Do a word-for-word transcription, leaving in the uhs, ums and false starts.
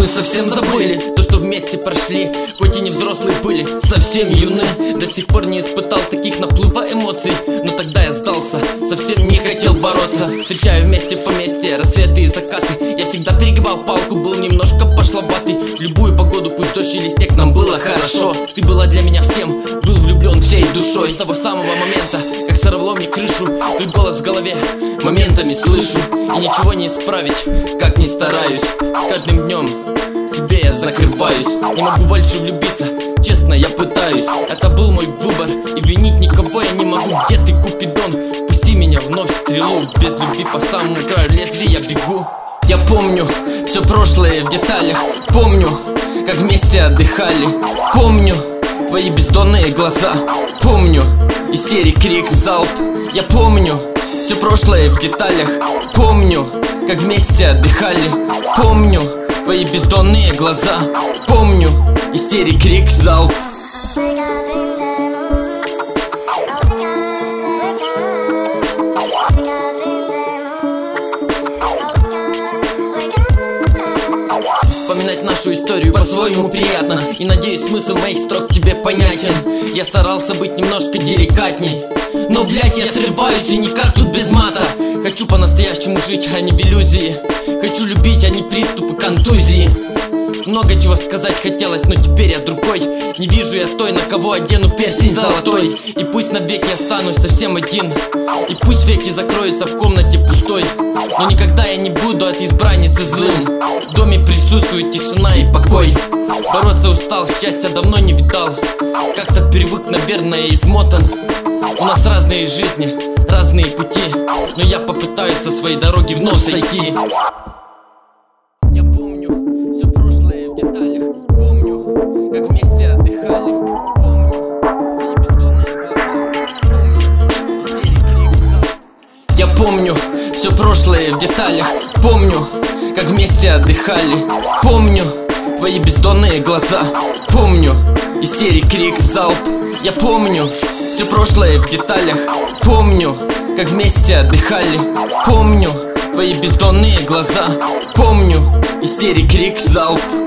Мы совсем забыли то, что вместе прошли, хоть и не взрослые были, совсем юны. До сих пор не испытал таких наплыва эмоций, но тогда я сдался, совсем не хотел бороться. Встречаю вместе в поместье рассветы и закаты. Я всегда перегибал палку, был немножко пошловатый. В любую погоду, пусть дождь или снег, нам было хорошо. Ты была для меня всем, был влюблен всей душой. С того самого момента, как сорвало мне крышу, твой голос в голове моментами слышу. И ничего не исправить, как ни стараюсь. С каждым днем себе я закрываюсь. Не могу больше влюбиться, честно я пытаюсь. Это был мой выбор, и винить никого я не могу. Где ты, Купидон? Пусти меня вновь в стрелу. Без любви по самому краю лезвия я бегу. Я помню все прошлое в деталях. Помню, как вместе отдыхали. Помню твои бездонные глаза. Помню истерик, крик, залп. Я помню все прошлое в деталях. Помню, как вместе отдыхали. Помню твои бездонные глаза. Помню истерик, крик, залп. Вспоминать нашу историю по-своему приятно, и надеюсь, смысл моих строк тебе понятен. Я старался быть немножко деликатней, но, блять, я срываюсь и никак тут без мата. Хочу по-настоящему жить, а не в иллюзии. Хочу любить, а не приступы контузии. Много чего сказать хотелось, но теперь я другой. Не вижу я той, на кого одену перстень золотой. И пусть навеки останусь совсем один, и пусть веки закроются в комнате пустой, но никогда я не буду от избранницы злым. В доме присутствует тишина и покой. Бороться устал, счастья давно не видал. Как-то привык, наверное, измотан. У нас разные жизни, разные пути, но я попытаюсь со своей дороги вновь сойти. Я помню все прошлое в деталях. Помню, как вместе отдыхали. Помню твои бездонные глаза. Помню истерик, крик, залп. Я помню все прошлое в деталях. Помню, как вместе отдыхали. Помню твои бездонные глаза. Помню истерик, крик, залп. Я помню все прошлое в деталях. Помню, как вместе отдыхали. Помню твои бездонные глаза. Помню истерик, крик, залп.